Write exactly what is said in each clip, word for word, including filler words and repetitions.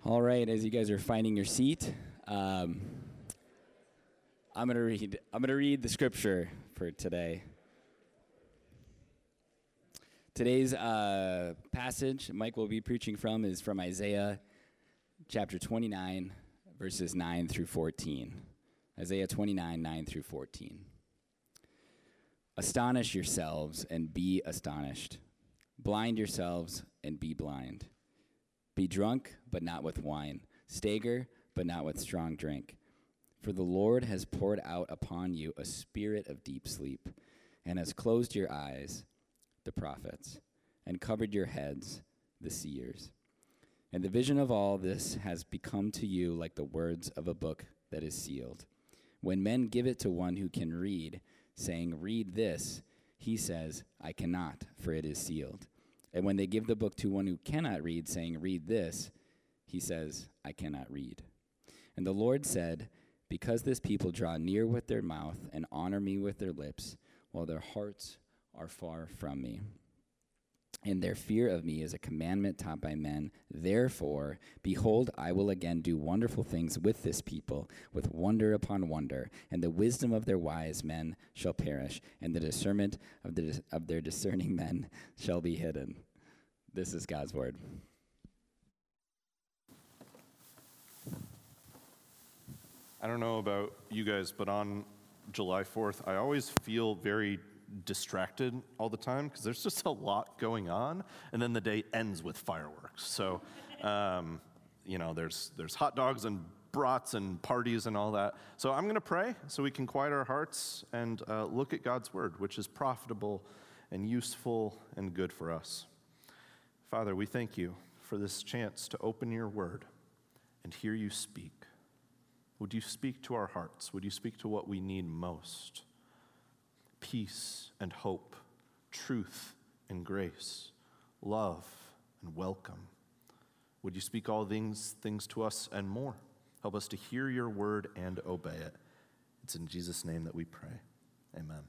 All right, as you guys are finding your seat, um, I'm gonna read. I'm gonna read the scripture for today. Today's uh, passage Mike will be preaching from is from Isaiah chapter twenty-nine, verses nine through fourteen. Isaiah twenty-nine, nine through fourteen. Astonish yourselves and be astonished. Blind yourselves and be blind. Be drunk, but not with wine. Stagger, but not with strong drink. For the Lord has poured out upon you a spirit of deep sleep, and has closed your eyes, the prophets, and covered your heads, the seers. And the vision of all this has become to you like the words of a book that is sealed. When men give it to one who can read, saying, "Read this," he says, "I cannot, for it is sealed." And when they give the book to one who cannot read, saying, "Read this," he says, "I cannot read." And the Lord said, "Because this people draw near with their mouth and honor me with their lips, while their hearts are far from me, and their fear of me is a commandment taught by men, therefore, behold, I will again do wonderful things with this people, with wonder upon wonder, and the wisdom of their wise men shall perish, and the discernment of, the, of their discerning men shall be hidden." This is God's word. I don't know about you guys, but on July fourth, I always feel very distracted all the time because there's just a lot going on, and then the day ends with fireworks. So, um, you know, there's there's hot dogs and brats and parties and all that. So I'm going to pray so we can quiet our hearts and uh, look at God's word, which is profitable and useful and good for us. Father, we thank you for this chance to open your word and hear you speak. Would you speak to our hearts? Would you speak to what we need most? Peace and hope, truth and grace, love and welcome. Would you speak all things, things to us and more? Help us to hear your word and obey it. It's in Jesus' name that we pray. Amen.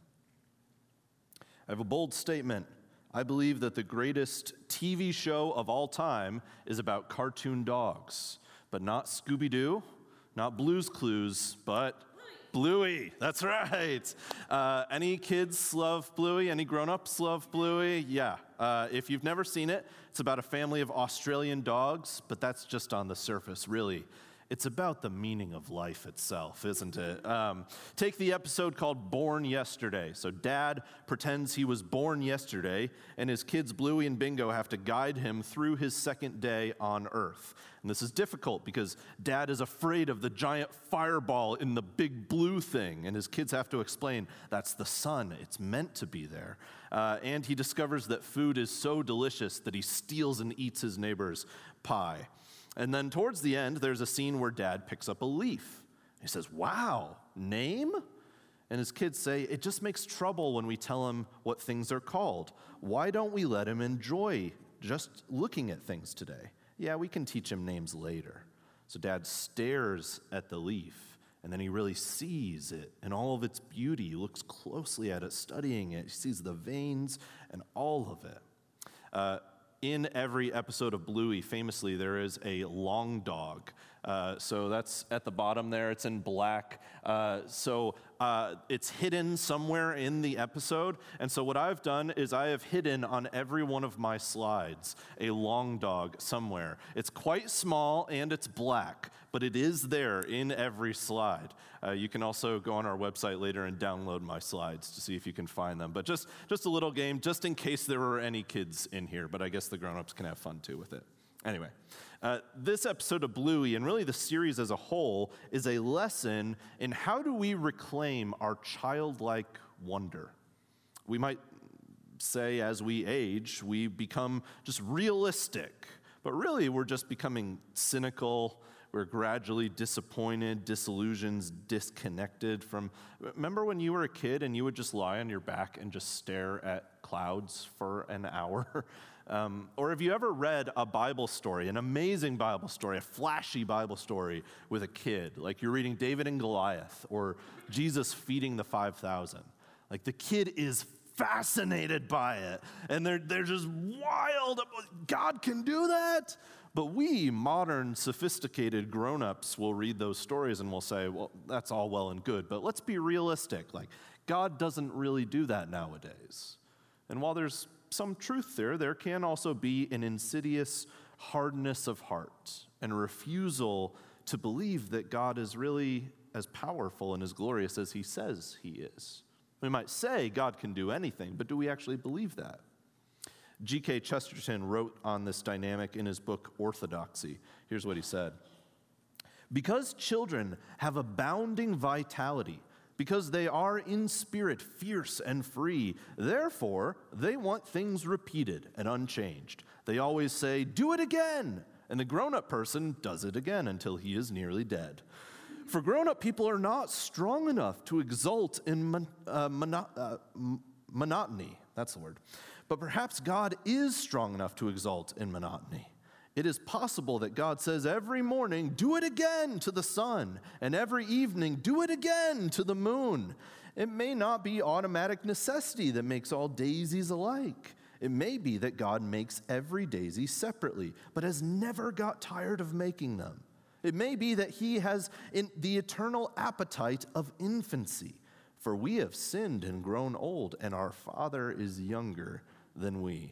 I have a bold statement. I believe that the greatest T V show of all time is about cartoon dogs, but not Scooby-Doo, not Blue's Clues, but Bluey. That's right. Uh, any kids love Bluey? Any grown-ups love Bluey? Yeah. Uh, if you've never seen it, it's about a family of Australian dogs, but that's just on the surface, really. It's about the meaning of life itself, isn't it? Um, take the episode called Born Yesterday. So dad pretends he was born yesterday, and his kids Bluey and Bingo have to guide him through his second day on Earth. And this is difficult because dad is afraid of the giant fireball in the big blue thing, and his kids have to explain that's the sun. It's meant to be there. Uh, and he discovers that food is so delicious that he steals and eats his neighbor's pie. And then towards the end, there's a scene where dad picks up a leaf. He says, "Wow, name?" And his kids say, "It just makes trouble when we tell him what things are called. Why don't we let him enjoy just looking at things today? Yeah, we can teach him names later." So dad stares at the leaf, and then he really sees it in all of its beauty. He looks closely at it, studying it. He sees the veins and all of it. Uh, In every episode of Bluey, famously, there is a long dog. Uh, so that's at the bottom there. It's in black. Uh, so uh, it's hidden somewhere in the episode. And so what I've done is I have hidden on every one of my slides a long dog somewhere. It's quite small and it's black, but it is there in every slide. Uh, you can also go on our website later and download my slides to see if you can find them. But just, just a little game, just in case there were any kids in here. But I guess the grown-ups can have fun too with it. Anyway, uh, this episode of Bluey, and really the series as a whole, is a lesson in how do we reclaim our childlike wonder. We might say as we age, we become just realistic. But really, we're just becoming cynical. We're gradually disappointed, disillusioned, disconnected from... Remember when you were a kid and you would just lie on your back and just stare at clouds for an hour? Um, or have you ever read a Bible story, an amazing Bible story, a flashy Bible story with a kid? Like you're reading David and Goliath or Jesus feeding the five thousand. Like the kid is fascinated by it. And they're, they're just wild. God can do that. But we, modern, sophisticated grown-ups, will read those stories and we'll say, well, that's all well and good, but let's be realistic. Like, God doesn't really do that nowadays. And while there's some truth there, there can also be an insidious hardness of heart and refusal to believe that God is really as powerful and as glorious as he says he is. We might say God can do anything, but do we actually believe that? G K Chesterton wrote on this dynamic in his book, Orthodoxy. Here's what he said. Because children have abounding vitality, because they are in spirit fierce and free, therefore they want things repeated and unchanged. They always say, do it again, and the grown-up person does it again until he is nearly dead. For grown-up people are not strong enough to exult in mon- uh, mono- uh, m- monotony. That's the word. But perhaps God is strong enough to exult in monotony. It is possible that God says every morning, do it again to the sun, and every evening, do it again to the moon. It may not be automatic necessity that makes all daisies alike. It may be that God makes every daisy separately, but has never got tired of making them. It may be that he has in the eternal appetite of infancy, for we have sinned and grown old, and our Father is younger than we.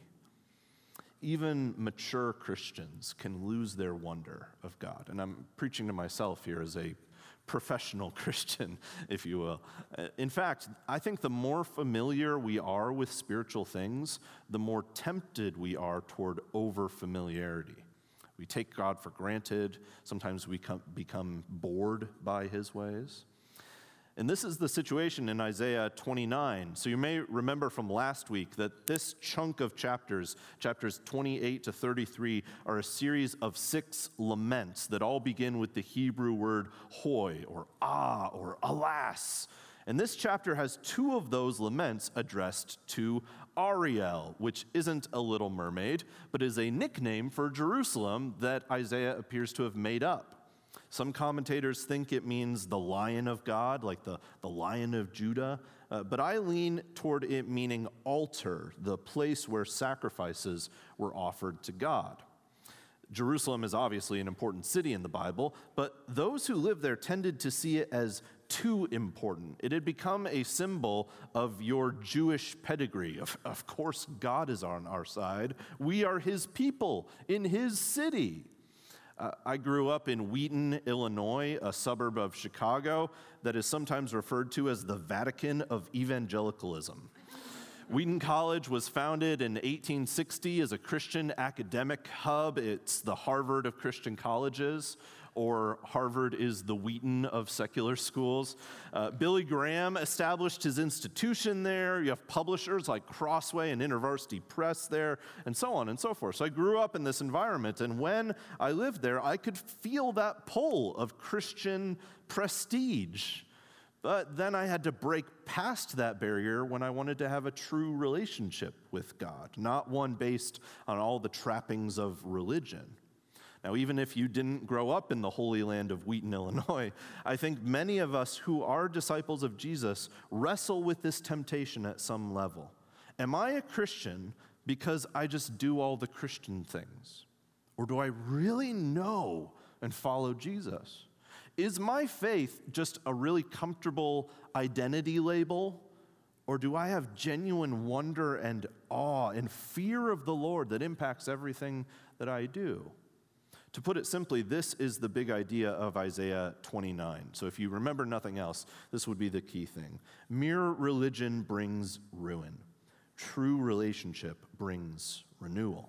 Even mature Christians can lose their wonder of God. And I'm preaching to myself here as a professional Christian, if you will. In fact, I think the more familiar we are with spiritual things, the more tempted we are toward over-familiarity. We take God for granted. Sometimes we come, become bored by his ways. And this is the situation in Isaiah twenty-nine. So you may remember from last week that this chunk of chapters, chapters twenty-eight to thirty-three, are a series of six laments that all begin with the Hebrew word hoy, or ah, or alas. And this chapter has two of those laments addressed to Ariel, which isn't a little mermaid, but is a nickname for Jerusalem that Isaiah appears to have made up. Some commentators think it means the Lion of God, like the, the Lion of Judah, uh, but I lean toward it meaning altar, the place where sacrifices were offered to God. Jerusalem is obviously an important city in the Bible, but those who lived there tended to see it as too important. It had become a symbol of your Jewish pedigree. Of, of course, God is on our side. We are his people in his city. Uh, I grew up in Wheaton, Illinois, a suburb of Chicago that is sometimes referred to as the Vatican of evangelicalism. Wheaton College was founded in eighteen sixty as a Christian academic hub. It's the Harvard of Christian colleges, or Harvard is the Wheaton of secular schools. Uh, Billy Graham established his institution there. You have publishers like Crossway and InterVarsity Press there, and so on and so forth. So I grew up in this environment, and when I lived there, I could feel that pull of Christian prestige. But then I had to break past that barrier when I wanted to have a true relationship with God, not one based on all the trappings of religion. Now, even if you didn't grow up in the holy land of Wheaton, Illinois, I think many of us who are disciples of Jesus wrestle with this temptation at some level. Am I a Christian because I just do all the Christian things? Or do I really know and follow Jesus? Is my faith just a really comfortable identity label? Or do I have genuine wonder and awe and fear of the Lord that impacts everything that I do? To put it simply, this is the big idea of Isaiah twenty-nine. So if you remember nothing else, this would be the key thing. Mere religion brings ruin. True relationship brings renewal.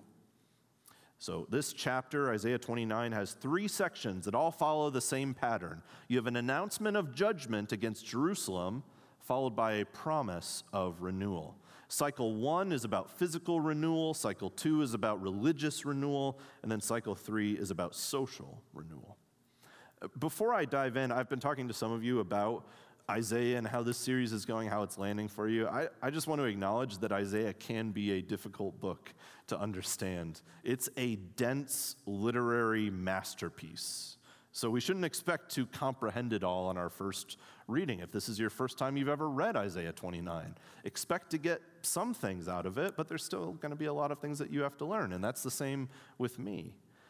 So this chapter, Isaiah twenty-nine, has three sections that all follow the same pattern. You have an announcement of judgment against Jerusalem, followed by a promise of renewal. Cycle one is about physical renewal, cycle two is about religious renewal, and then cycle three is about social renewal. Before I dive in, I've been talking to some of you about Isaiah and how this series is going, how it's landing for you. I, I just want to acknowledge that Isaiah can be a difficult book to understand. It's a dense literary masterpiece. So we shouldn't expect to comprehend it all on our first reading. If this is your first time you've ever read Isaiah twenty-nine, expect to get some things out of it, but there's still going to be a lot of things that you have to learn, and that's the same with me.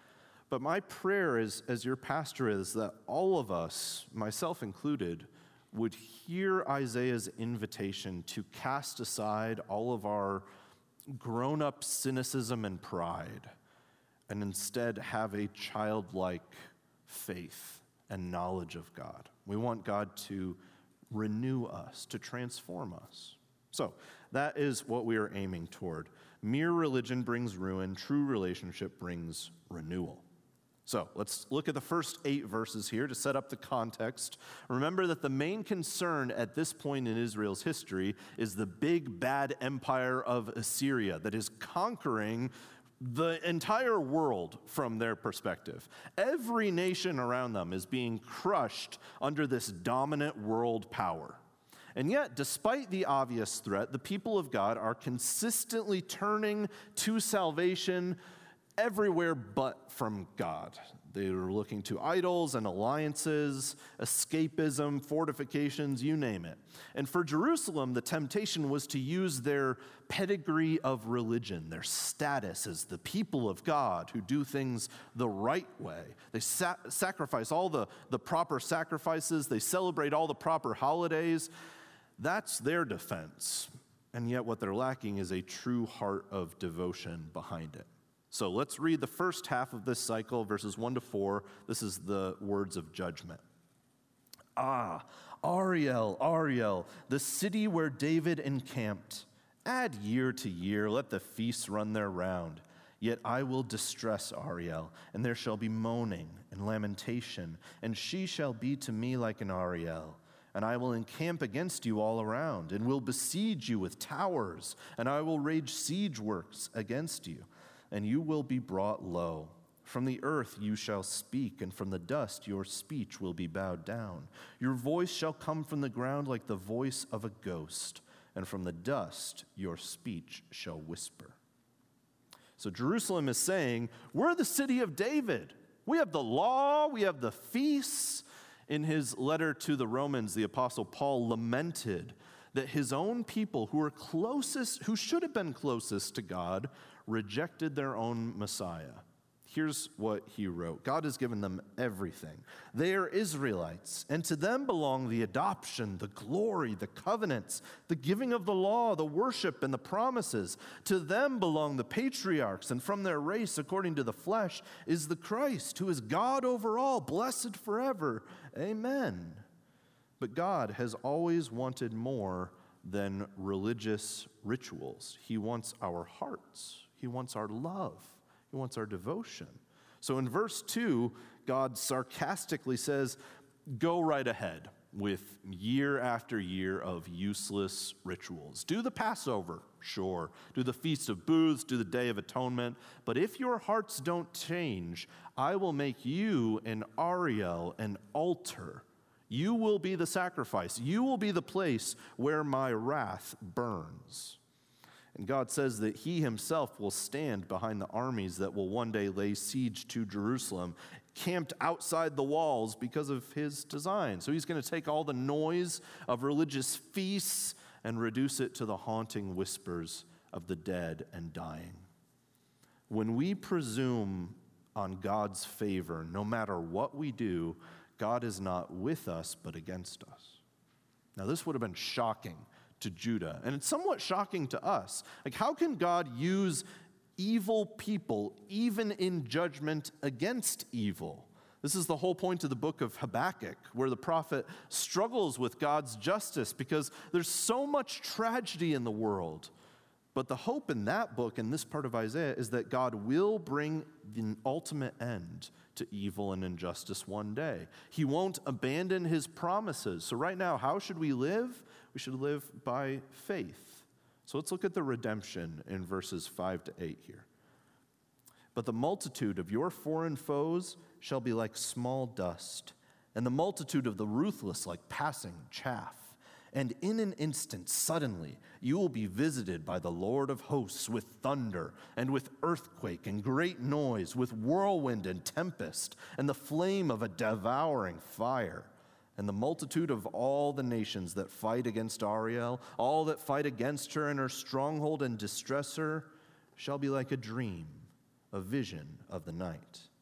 But my prayer is, as your pastor is, that all of us, myself included, would hear Isaiah's invitation to cast aside all of our grown-up cynicism and pride, and instead have a childlike faith and knowledge of God. We want God to renew us, to transform us. So that is what we are aiming toward. Mere religion brings ruin. True relationship brings renewal. So let's look at the first eight verses here to set up the context. Remember that the main concern at this point in Israel's history is the big bad empire of Assyria that is conquering the entire world from their perspective. Every nation around them is being crushed under this dominant world power. And yet, despite the obvious threat, the people of God are consistently turning to salvation everywhere but from God. They are looking to idols and alliances, escapism, fortifications, you name it. And for Jerusalem, the temptation was to use their pedigree of religion, their status as the people of God who do things the right way. They sa- sacrifice all the, the proper sacrifices. They celebrate all the proper holidays. That's their defense. And yet what they're lacking is a true heart of devotion behind it. So let's read the first half of this cycle, verses one to four. This is the words of judgment. Ah, Ariel, Ariel, the city where David encamped. Add year to year, let the feasts run their round. Yet I will distress Ariel, and there shall be moaning and lamentation, and she shall be to me like an Ariel. And I will encamp against you all around, and will besiege you with towers, and I will rage siege works against you. And you will be brought low. From the earth you shall speak, and from the dust your speech will be bowed down. Your voice shall come from the ground like the voice of a ghost, and from the dust your speech shall whisper. So Jerusalem is saying, we're the city of David. We have the law, we have the feasts. In his letter to the Romans, the Apostle Paul lamented that his own people who were closest, who should have been closest to God, rejected their own Messiah. Here's what he wrote. God has given them everything. They are Israelites, and to them belong the adoption, the glory, the covenants, the giving of the law, the worship, and the promises. To them belong the patriarchs, and from their race, according to the flesh, is the Christ, who is God over all, blessed forever. Amen. But God has always wanted more than religious rituals. He wants our hearts. He wants our love. He wants our devotion. So in verse two, God sarcastically says, go right ahead with year after year of useless rituals. Do the Passover, sure. Do the Feast of Booths, do the Day of Atonement. But if your hearts don't change, I will make you an Ariel, an altar. You will be the sacrifice. You will be the place where my wrath burns. And God says that he himself will stand behind the armies that will one day lay siege to Jerusalem, camped outside the walls because of his design. So he's going to take all the noise of religious feasts and reduce it to the haunting whispers of the dead and dying. When we presume on God's favor, no matter what we do, God is not with us, but against us. Now, this would have been shocking to Judah, and it's somewhat shocking to us. Like, how can God use evil people even in judgment against evil? This is the whole point of the book of Habakkuk, where the prophet struggles with God's justice because there's so much tragedy in the world. But the hope in that book, in this part of Isaiah, is that God will bring the ultimate end to evil and injustice one day. He won't abandon his promises. So right now, how should we live? We should live by faith. So let's look at the redemption in verses five to eight here. But the multitude of your foreign foes shall be like small dust, and the multitude of the ruthless like passing chaff. And in an instant, suddenly, you will be visited by the Lord of hosts with thunder and with earthquake and great noise, with whirlwind and tempest, and the flame of a devouring fire. And the multitude of all the nations that fight against Ariel, all that fight against her and her stronghold and distress her, shall be like a dream, a vision of the night.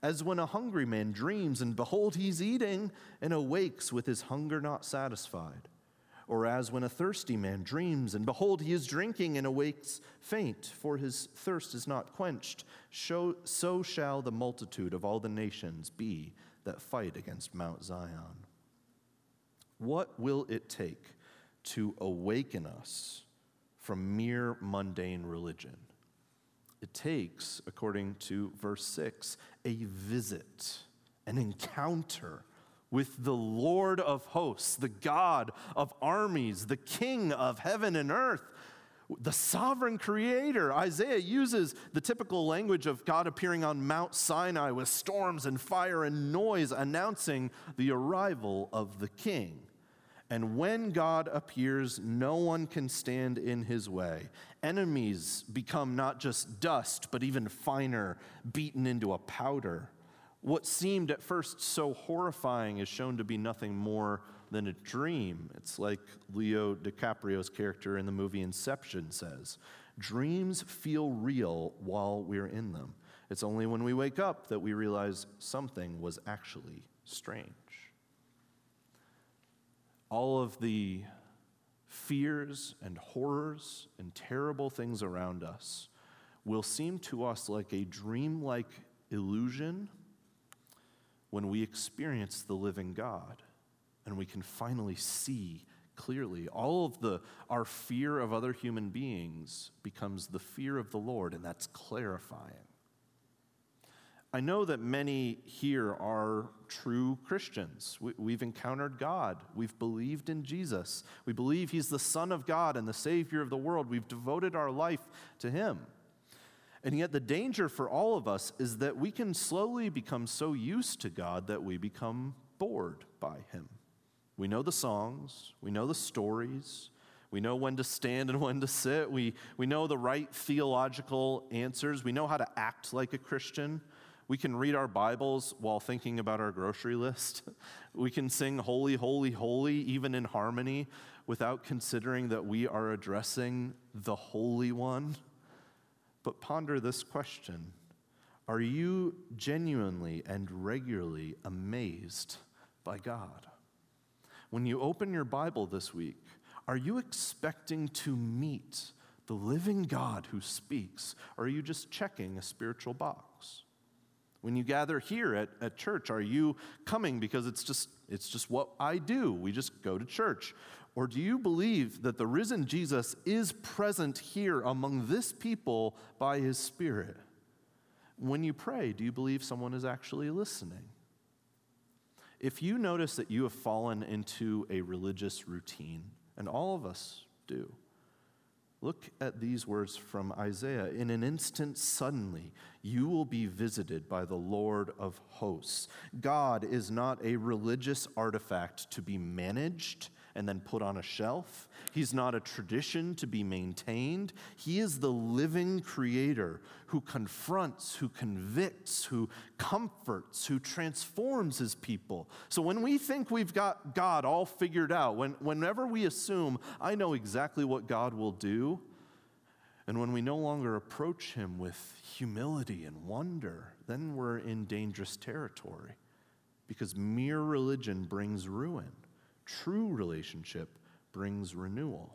As when a hungry man dreams, and behold, he's eating, and awakes with his hunger not satisfied. Or as when a thirsty man dreams, and behold, he is drinking, and awakes faint, for his thirst is not quenched. So, so shall the multitude of all the nations be that fight against Mount Zion. What will it take to awaken us from mere mundane religion? It takes, according to verse six, a visit, an encounter with the Lord of hosts, the God of armies, the King of heaven and earth, the sovereign creator. Isaiah uses the typical language of God appearing on Mount Sinai with storms and fire and noise, announcing the arrival of the King. And when God appears, no one can stand in his way. Enemies become not just dust, but even finer, beaten into a powder. What seemed at first so horrifying is shown to be nothing more than a dream. It's like Leo DiCaprio's character in the movie Inception says, dreams feel real while we're in them. It's only when we wake up that we realize something was actually strange. All of the fears and horrors and terrible things around us will seem to us like a dreamlike illusion when we experience the living God and we can finally see clearly. All of the our fear of other human beings becomes the fear of the Lord, and that's clarifying. I know that many here are true Christians. We, we've encountered God. We've believed in Jesus. We believe he's the Son of God and the Savior of the world. We've devoted our life to him. And yet the danger for all of us is that we can slowly become so used to God that we become bored by him. We know the songs. We know the stories. We know when to stand and when to sit. We, we know the right theological answers. We know how to act like a Christian. We can read our Bibles while thinking about our grocery list. We can sing holy, holy, holy, even in harmony, without considering that we are addressing the Holy One. But ponder this question. Are you genuinely and regularly amazed by God? When you open your Bible this week, are you expecting to meet the living God who speaks? Or are you just checking a spiritual box? When you gather here at, at church, are you coming because it's just it's just what I do? We just go to church. Or do you believe that the risen Jesus is present here among this people by his Spirit? When you pray, do you believe someone is actually listening? If you notice that you have fallen into a religious routine, and all of us do, look at these words from Isaiah. In an instant, suddenly, you will be visited by the Lord of hosts. God is not a religious artifact to be managed and then put on a shelf. He's not a tradition to be maintained. He is the living creator who confronts, who convicts, who comforts, who transforms his people. So when we think we've got God all figured out, when, whenever we assume, I know exactly what God will do, and when we no longer approach him with humility and wonder, then we're in dangerous territory, because mere religion brings ruin. True relationship brings renewal.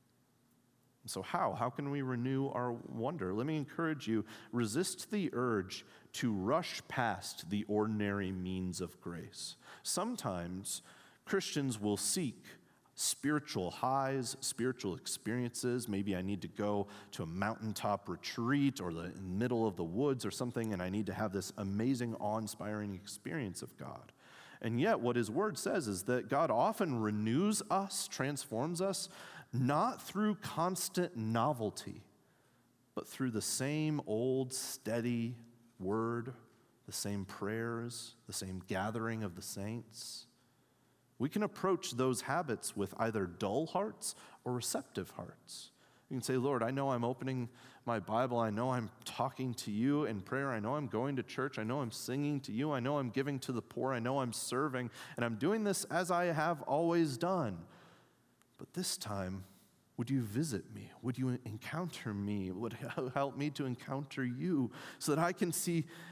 So how? How can we renew our wonder? Let me encourage you, resist the urge to rush past the ordinary means of grace. Sometimes Christians will seek spiritual highs, spiritual experiences. Maybe I need to go to a mountaintop retreat or the middle of the woods or something, and I need to have this amazing, awe-inspiring experience of God. And yet, what his word says is that God often renews us, transforms us, not through constant novelty, but through the same old, steady word, the same prayers, the same gathering of the saints. We can approach those habits with either dull hearts or receptive hearts. You can say, Lord, I know I'm opening my Bible. I know I'm talking to you in prayer. I know I'm going to church. I know I'm singing to you. I know I'm giving to the poor. I know I'm serving. And I'm doing this as I have always done. But this time, would you visit me? Would you encounter me? Would it help me to encounter you so that I can see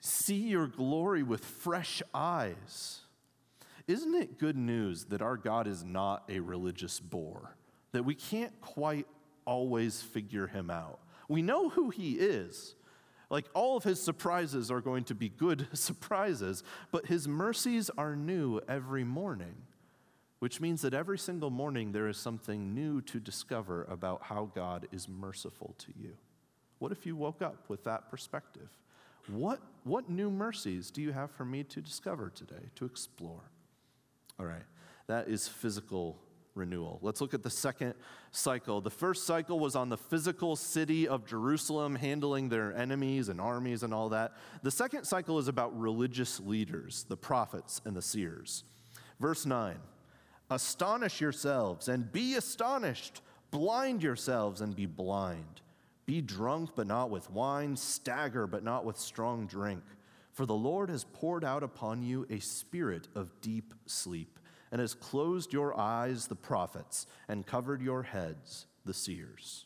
see your glory with fresh eyes. Isn't it good news that our God is not a religious bore, that we can't quite always figure him out? We know who he is. Like, all of his surprises are going to be good surprises, but his mercies are new every morning, which means that every single morning there is something new to discover about how God is merciful to you. What if you woke up with that perspective? What, what new mercies do you have for me to discover today, to explore? All right, that is physical renewal. Let's look at the second cycle. The first cycle was on the physical city of Jerusalem, handling their enemies and armies and all that. The second cycle is about religious leaders, the prophets and the seers. Verse nine, astonish yourselves and be astonished. Blind yourselves and be blind. Be drunk, but not with wine. Stagger, but not with strong drink. For the Lord has poured out upon you a spirit of deep sleep, and has closed your eyes, the prophets, and covered your heads, the seers.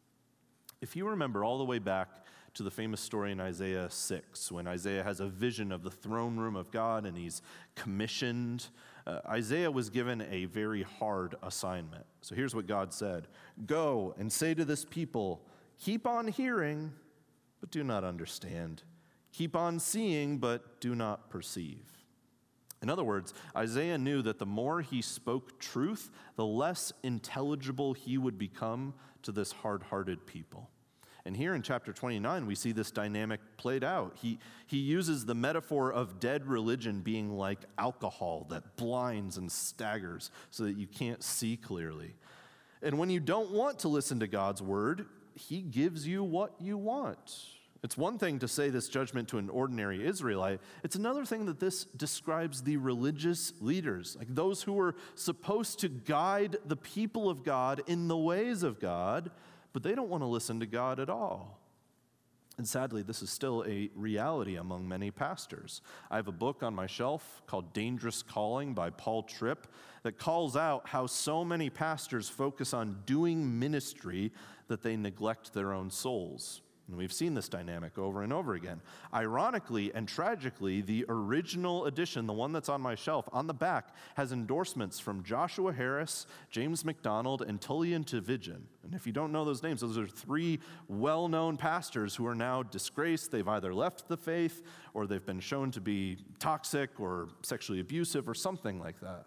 If you remember all the way back to the famous story in Isaiah six, when Isaiah has a vision of the throne room of God and he's commissioned, uh, Isaiah was given a very hard assignment. So here's what God said: go and say to this people, keep on hearing, but do not understand. Keep on seeing, but do not perceive. In other words, Isaiah knew that the more he spoke truth, the less intelligible he would become to this hard-hearted people. And here in chapter twenty-nine, we see this dynamic played out. He, he uses the metaphor of dead religion being like alcohol that blinds and staggers so that you can't see clearly. And when you don't want to listen to God's word, he gives you what you want. It's one thing to say this judgment to an ordinary Israelite. It's another thing that this describes the religious leaders, like those who were supposed to guide the people of God in the ways of God, but they don't want to listen to God at all. And sadly, this is still a reality among many pastors. I have a book on my shelf called Dangerous Calling by Paul Tripp that calls out how so many pastors focus on doing ministry that they neglect their own souls. And we've seen this dynamic over and over again. Ironically and tragically, the original edition, the one that's on my shelf, on the back, has endorsements from Joshua Harris, James MacDonald, and Tullian Tchividjian. And if you don't know those names, those are three well-known pastors who are now disgraced. They've either left the faith, or they've been shown to be toxic or sexually abusive or something like that.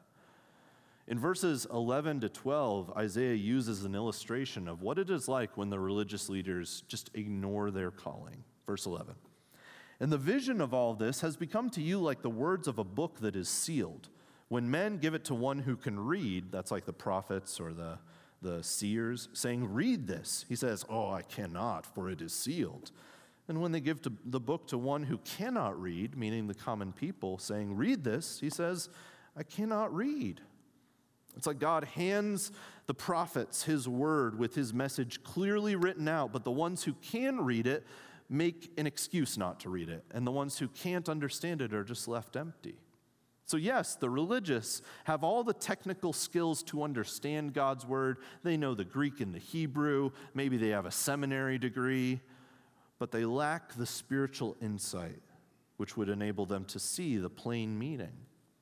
In verses eleven to twelve, Isaiah uses an illustration of what it is like when the religious leaders just ignore their calling. Verse eleven, and the vision of all this has become to you like the words of a book that is sealed. When men give it to one who can read, that's like the prophets or the, the seers, saying, read this. He says, oh, I cannot, for it is sealed. And when they give to the book to one who cannot read, meaning the common people, saying, read this, he says, I cannot read. It's like God hands the prophets his word with his message clearly written out, but the ones who can read it make an excuse not to read it, and the ones who can't understand it are just left empty. So yes, the religious have all the technical skills to understand God's word. They know the Greek and the Hebrew. Maybe they have a seminary degree, but they lack the spiritual insight which would enable them to see the plain meaning.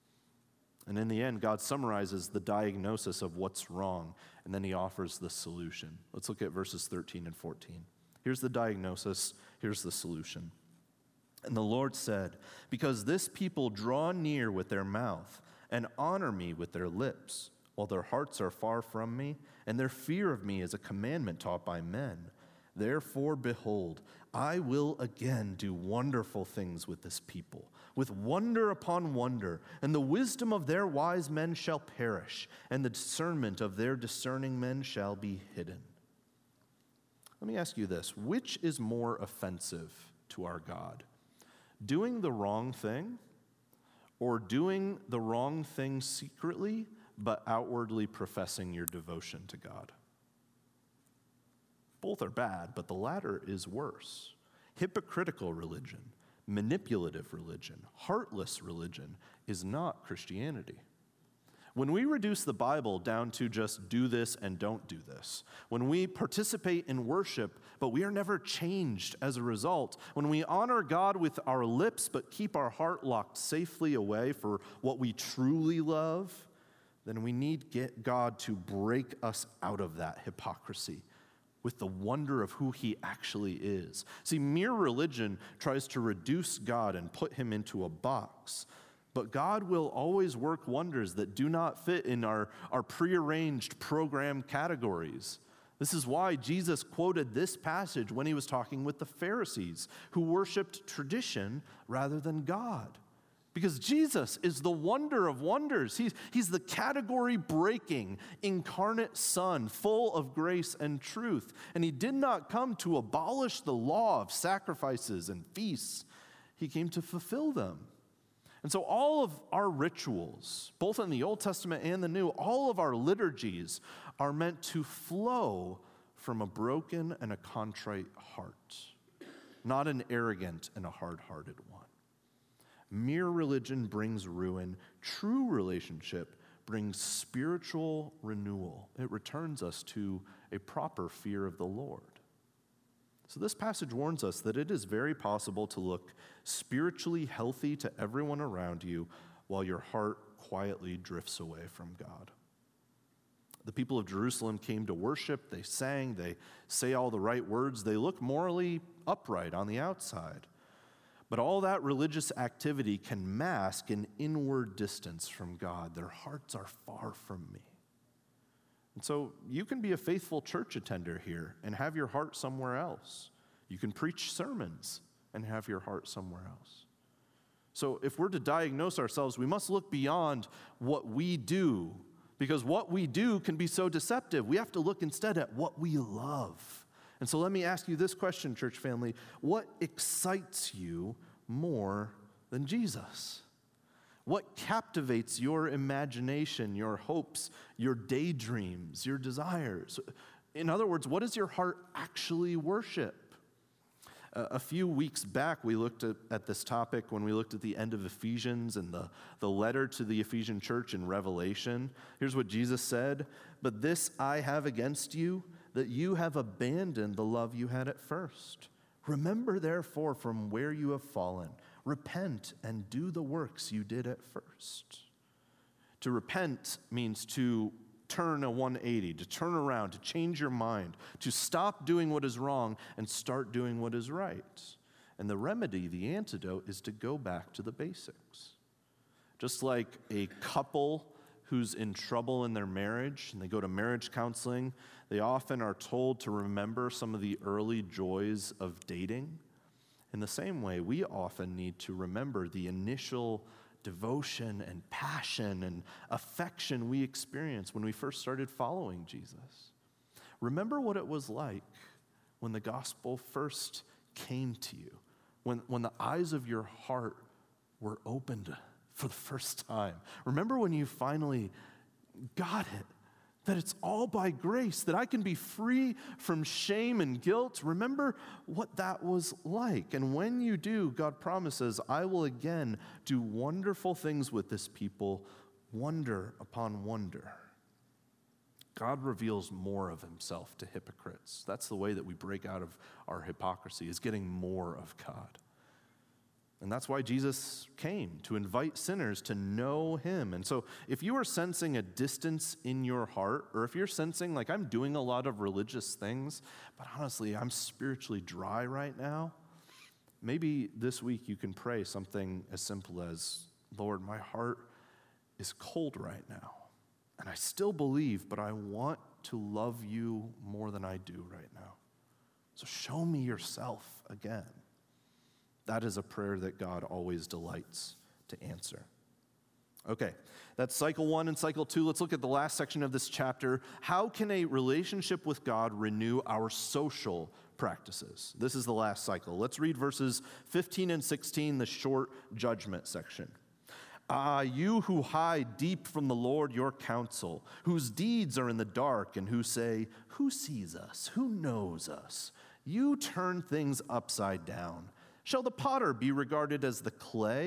And in the end, God summarizes the diagnosis of what's wrong, and then he offers the solution. Let's look at verses thirteen and fourteen. Here's the diagnosis, here's the solution. And the Lord said, because this people draw near with their mouth and honor me with their lips, while their hearts are far from me, and their fear of me is a commandment taught by men. Therefore, behold, I will again do wonderful things with this people, with wonder upon wonder, and the wisdom of their wise men shall perish, and the discernment of their discerning men shall be hidden. Let me ask you this, which is more offensive to our God? Doing the wrong thing, or doing the wrong thing secretly, but outwardly professing your devotion to God? Both are bad, but the latter is worse. Hypocritical religion, manipulative religion, heartless religion is not Christianity. When we reduce the Bible down to just do this and don't do this, when we participate in worship, but we are never changed as a result, when we honor God with our lips but keep our heart locked safely away for what we truly love, then we need get God to break us out of that hypocrisy with the wonder of who he actually is. See, mere religion tries to reduce God and put him into a box. But God will always work wonders that do not fit in our, our prearranged program categories. This is why Jesus quoted this passage when he was talking with the Pharisees, who worshiped tradition rather than God. Because Jesus is the wonder of wonders. He's, he's the category-breaking, incarnate Son, full of grace and truth. And he did not come to abolish the law of sacrifices and feasts. He came to fulfill them. And so all of our rituals, both in the Old Testament and the New, all of our liturgies are meant to flow from a broken and a contrite heart, not an arrogant and a hard-hearted one. Mere religion brings ruin. True relationship brings spiritual renewal. It returns us to a proper fear of the Lord. So this passage warns us that it is very possible to look spiritually healthy to everyone around you while your heart quietly drifts away from God. The people of Jerusalem came to worship, they sang, they say all the right words, they look morally upright on the outside. But all that religious activity can mask an inward distance from God. Their hearts are far from me. And so you can be a faithful church attender here and have your heart somewhere else. You can preach sermons and have your heart somewhere else. So if we're to diagnose ourselves, we must look beyond what we do, because what we do can be so deceptive. We have to look instead at what we love. And so let me ask you this question, church family. What excites you more than Jesus? What captivates your imagination, your hopes, your daydreams, your desires? In other words, what does your heart actually worship? Uh, a few weeks back, we looked at, at this topic when we looked at the end of Ephesians and the, the letter to the Ephesian church in Revelation. Here's what Jesus said, "But this I have against you, that you have abandoned the love you had at first. Remember, therefore, from where you have fallen. Repent and do the works you did at first." To repent means to turn a one eighty, to turn around, to change your mind, to stop doing what is wrong and start doing what is right. And the remedy, the antidote, is to go back to the basics. Just like a couple who's in trouble in their marriage and they go to marriage counseling, they often are told to remember some of the early joys of dating. In the same way, we often need to remember the initial devotion and passion and affection we experienced when we first started following Jesus. Remember what it was like when the gospel first came to you, when, when the eyes of your heart were opened for the first time. Remember when you finally got it, that it's all by grace, that I can be free from shame and guilt. Remember what that was like. And when you do, God promises, I will again do wonderful things with this people, wonder upon wonder. God reveals more of himself to hypocrites. That's the way that we break out of our hypocrisy, is getting more of God. And that's why Jesus came, to invite sinners to know him. And so if you are sensing a distance in your heart, or if you're sensing like I'm doing a lot of religious things, but honestly, I'm spiritually dry right now, maybe this week you can pray something as simple as, Lord, my heart is cold right now, and I still believe, but I want to love you more than I do right now. So show me yourself again. That is a prayer that God always delights to answer. Okay, that's cycle one and cycle two. Let's look at the last section of this chapter. How can a relationship with God renew our social practices? This is the last cycle. Let's read verses fifteen and sixteen, the short judgment section. Ah, you who hide deep from the Lord your counsel, whose deeds are in the dark, and who say, who sees us? Who knows us? You turn things upside down. Shall the potter be regarded as the clay,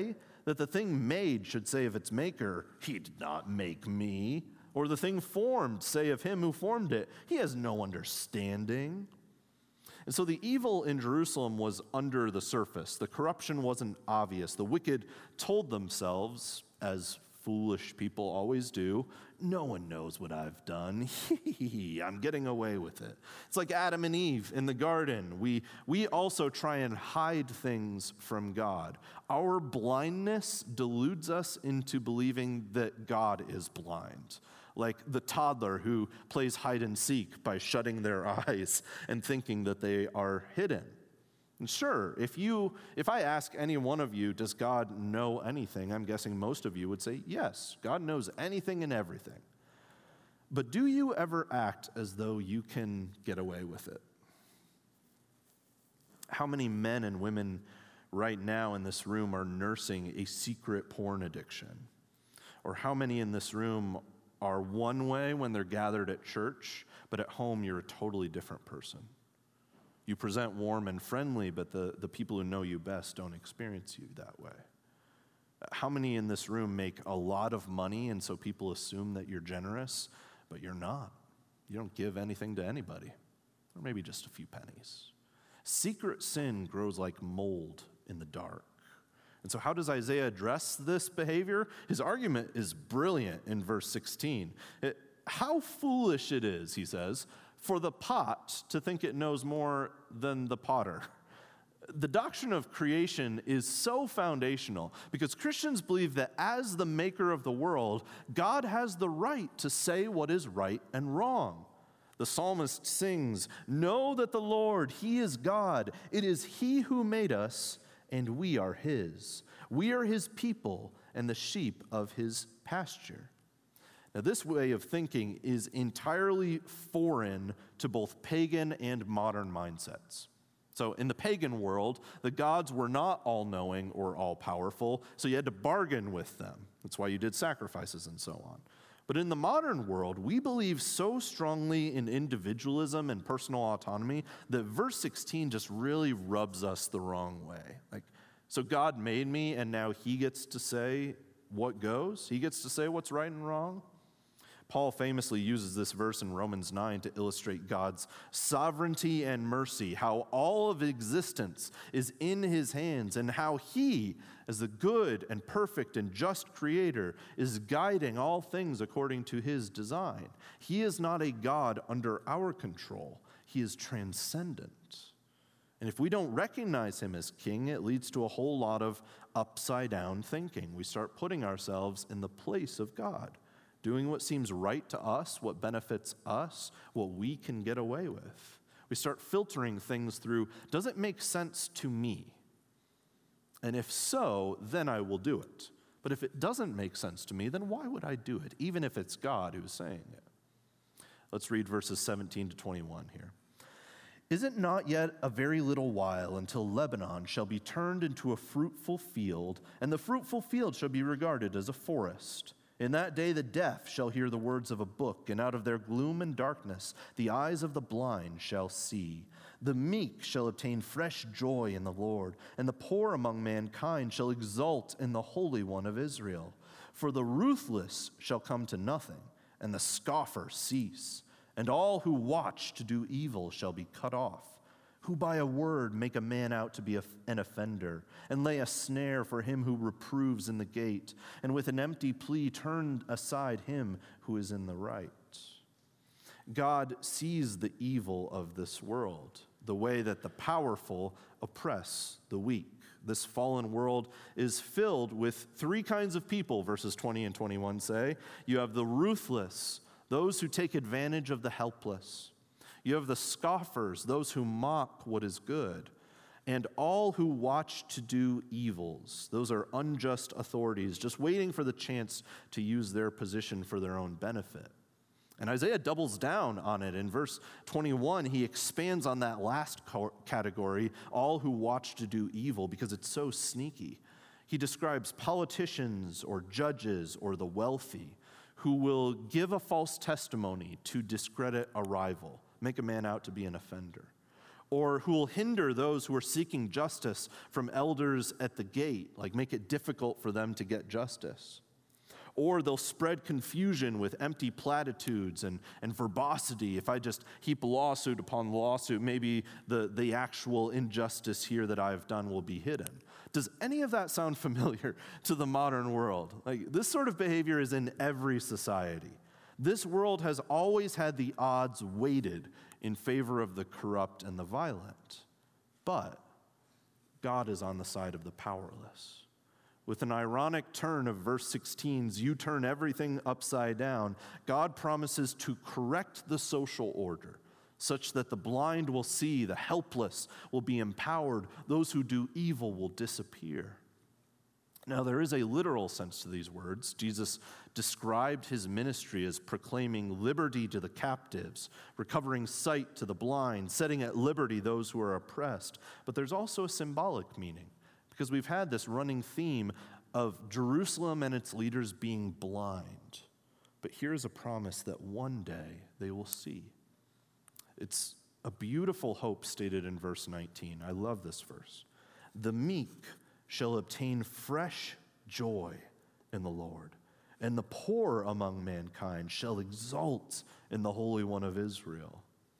that the thing made should say of its maker, he did not make me. Or the thing formed say of him who formed it, he has no understanding. And so the evil in Jerusalem was under the surface. The corruption wasn't obvious. The wicked told themselves, as foolish people always do, no one knows what I've done. I'm getting away with it. It's like Adam and Eve in the garden. We, we also try and hide things from God. Our blindness deludes us into believing that God is blind. Like the toddler who plays hide and seek by shutting their eyes and thinking that they are hidden. And sure, if you, if I ask any one of you, does God know anything? I'm guessing most of you would say, yes, God knows anything and everything. But do you ever act as though you can get away with it? How many men and women right now in this room are nursing a secret porn addiction? Or how many in this room are one way when they're gathered at church, but at home you're a totally different person? You present warm and friendly, but the, the people who know you best don't experience you that way. How many in this room make a lot of money, and so people assume that you're generous, but you're not? You don't give anything to anybody, or maybe just a few pennies. Secret sin grows like mold in the dark. And so how does Isaiah address this behavior? His argument is brilliant in verse sixteen. It, how foolish it is, he says, for the pot to think it knows more than the potter. The doctrine of creation is so foundational because Christians believe that as the maker of the world, God has the right to say what is right and wrong. The psalmist sings, "Know that the Lord, he is God. It is he who made us, and we are his. We are his people and the sheep of his pasture." Now, this way of thinking is entirely foreign to both pagan and modern mindsets. So in the pagan world, the gods were not all-knowing or all-powerful, so you had to bargain with them. That's why you did sacrifices and so on. But in the modern world, we believe so strongly in individualism and personal autonomy that verse sixteen just really rubs us the wrong way. Like, so God made me, and now he gets to say what goes? He gets to say what's right and wrong? Paul famously uses this verse in Romans nine to illustrate God's sovereignty and mercy, how all of existence is in his hands, and how he, as the good and perfect and just creator, is guiding all things according to his design. He is not a God under our control. He is transcendent. And if we don't recognize him as king, it leads to a whole lot of upside-down thinking. We start putting ourselves in the place of God, doing what seems right to us, what benefits us, what we can get away with. We start filtering things through, does it make sense to me? And if so, then I will do it. But if it doesn't make sense to me, then why would I do it, even if it's God who's saying it? Let's read verses seventeen to twenty-one here. "Is it not yet a very little while until Lebanon shall be turned into a fruitful field, and the fruitful field shall be regarded as a forest? In that day the deaf shall hear the words of a book, and out of their gloom and darkness the eyes of the blind shall see. The meek shall obtain fresh joy in the Lord, and the poor among mankind shall exult in the Holy One of Israel. For the ruthless shall come to nothing, and the scoffer cease, and all who watch to do evil shall be cut off, who by a word make a man out to be a, an offender, and lay a snare for him who reproves in the gate, and with an empty plea turn aside him who is in the right." God sees the evil of this world, the way that the powerful oppress the weak. This fallen world is filled with three kinds of people, verses twenty and twenty-one say. You have the ruthless, those who take advantage of the helpless. You have the scoffers, those who mock what is good, and all who watch to do evils. Those are unjust authorities, just waiting for the chance to use their position for their own benefit. And Isaiah doubles down on it. In verse twenty-one, he expands on that last category, all who watch to do evil, because it's so sneaky. He describes politicians or judges or the wealthy who will give a false testimony to discredit a rival, make a man out to be an offender. Or who will hinder those who are seeking justice from elders at the gate, like make it difficult for them to get justice. Or they'll spread confusion with empty platitudes and, and verbosity. If I just heap lawsuit upon lawsuit, maybe the, the actual injustice here that I've done will be hidden. Does any of that sound familiar to the modern world? Like, this sort of behavior is in every society. This world has always had the odds weighted in favor of the corrupt and the violent. But God is on the side of the powerless. With an ironic turn of verse sixteen's, you turn everything upside down, God promises to correct the social order such that the blind will see, the helpless will be empowered, those who do evil will disappear. Now, there is a literal sense to these words. Jesus described his ministry as proclaiming liberty to the captives, recovering sight to the blind, setting at liberty those who are oppressed. But there's also a symbolic meaning, because we've had this running theme of Jerusalem and its leaders being blind. But here's a promise that one day they will see. It's a beautiful hope stated in verse nineteen. I love this verse. The meek shall obtain fresh joy in the Lord, and the poor among mankind shall exult in the Holy One of Israel.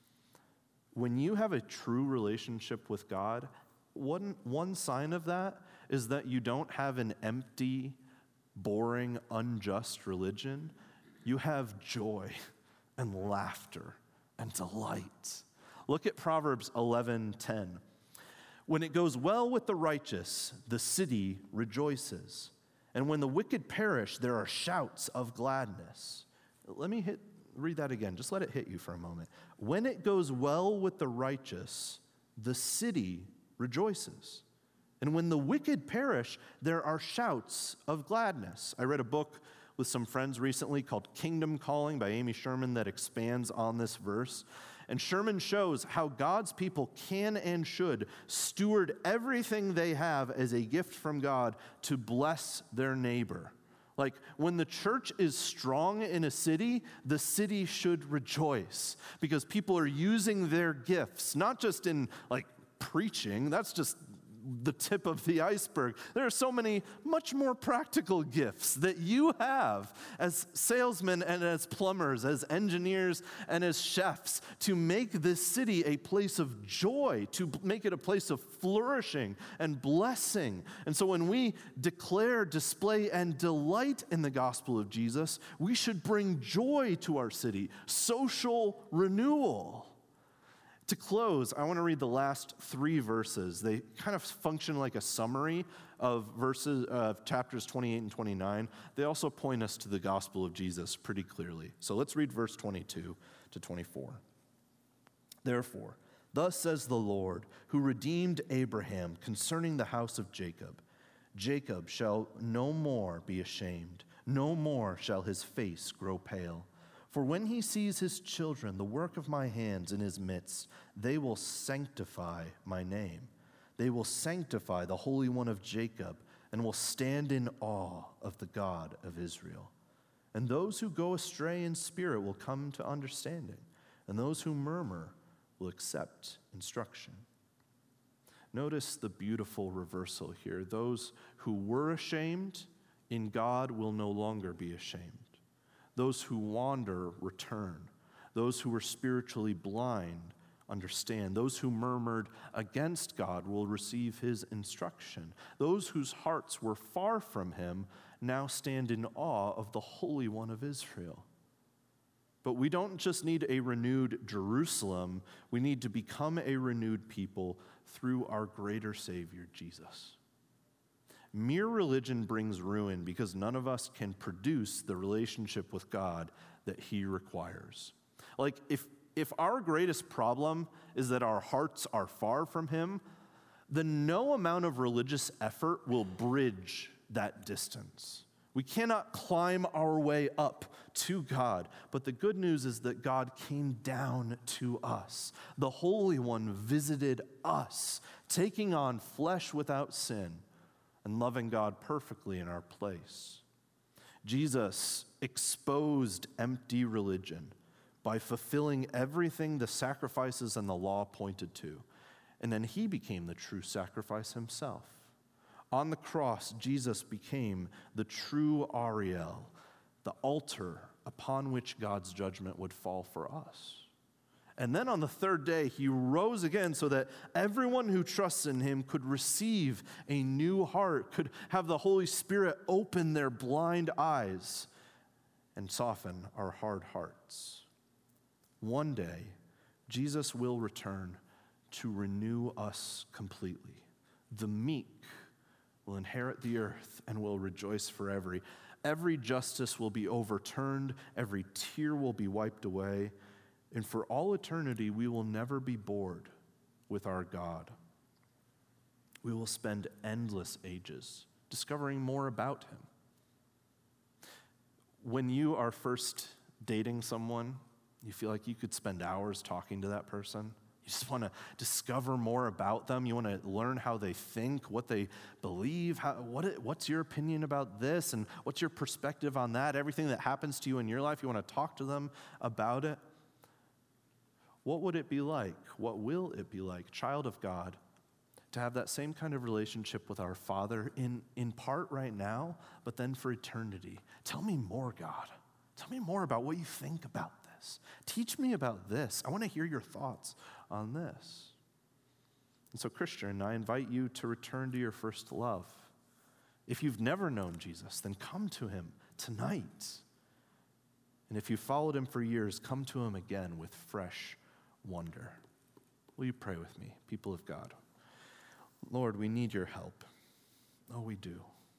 When you have a true relationship with God, one, one sign of that is that you don't have an empty, boring, unjust religion. You have joy and laughter and delight. Look at Proverbs eleven ten. When it goes well with the righteous, the city rejoices. And when the wicked perish, there are shouts of gladness. Let me hit, read that again. Just let it hit you for a moment. When it goes well with the righteous, the city rejoices. And when the wicked perish, there are shouts of gladness. I read a book with some friends recently called Kingdom Calling by Amy Sherman that expands on this verse. And Sherman shows how God's people can and should steward everything they have as a gift from God to bless their neighbor. Like, when the church is strong in a city, the city should rejoice because people are using their gifts, not just in, like, preaching. That's just the tip of the iceberg. There are so many much more practical gifts that you have as salesmen and as plumbers, as engineers and as chefs to make this city a place of joy, to make it a place of flourishing and blessing. And so when we declare, display, and delight in the gospel of Jesus, we should bring joy to our city, social renewal. To close, I want to read the last three verses. They kind of function like a summary of verses of chapters twenty-eight and twenty-nine. They also point us to the gospel of Jesus pretty clearly. So let's read verse twenty-two to twenty-four. Therefore, thus says the Lord, who redeemed Abraham concerning the house of Jacob, Jacob shall no more be ashamed, no more shall his face grow pale. For when he sees his children, the work of my hands in his midst, they will sanctify my name. They will sanctify the Holy One of Jacob and will stand in awe of the God of Israel. And those who go astray in spirit will come to understanding, and those who murmur will accept instruction. Notice the beautiful reversal here. Those who were ashamed in God will no longer be ashamed. Those who wander return. Those who were spiritually blind understand. Those who murmured against God will receive his instruction. Those whose hearts were far from him now stand in awe of the Holy One of Israel. But we don't just need a renewed Jerusalem. We need to become a renewed people through our greater Savior, Jesus. Mere religion brings ruin because none of us can produce the relationship with God that he requires. Like, if, if our greatest problem is that our hearts are far from him, then no amount of religious effort will bridge that distance. We cannot climb our way up to God, but the good news is that God came down to us. The Holy One visited us, taking on flesh without sin, and loving God perfectly in our place. Jesus exposed empty religion by fulfilling everything the sacrifices and the law pointed to. And then he became the true sacrifice himself. On the cross, Jesus became the true Ariel, the altar upon which God's judgment would fall for us. And then on the third day, he rose again so that everyone who trusts in him could receive a new heart, could have the Holy Spirit open their blind eyes and soften our hard hearts. One day, Jesus will return to renew us completely. The meek will inherit the earth and will rejoice forever. Every justice will be overturned, every tear will be wiped away, and for all eternity we will never be bored with our God. We will spend endless ages discovering more about him. When you are first dating someone, you feel like you could spend hours talking to that person. You just want to discover more about them. You want to learn how they think, what they believe. How, what, what's your opinion about this? And what's your perspective on that? Everything that happens to you in your life, you want to talk to them about it. What would it be like? What will it be like, child of God, to have that same kind of relationship with our Father in, in part right now, but then for eternity? Tell me more, God. Tell me more about what you think about this. Teach me about this. I want to hear your thoughts on this. And so, Christian, I invite you to return to your first love. If you've never known Jesus, then come to him tonight. And if you've followed him for years, come to him again with fresh wonder. Will you pray with me, people of God? Lord, we need your help. Oh, we do.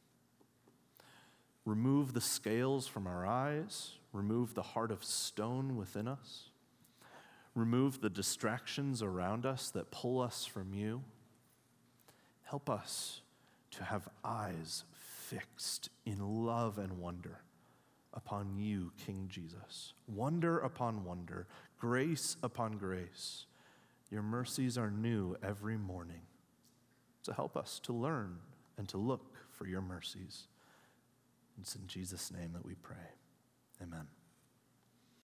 Remove the scales from our eyes. Remove the heart of stone within us. Remove the distractions around us that pull us from you. Help us to have eyes fixed in love and wonder upon you, King Jesus. Wonder upon wonder, grace upon grace. Your mercies are new every morning. So help us to learn and to look for your mercies. It's in Jesus' name that we pray.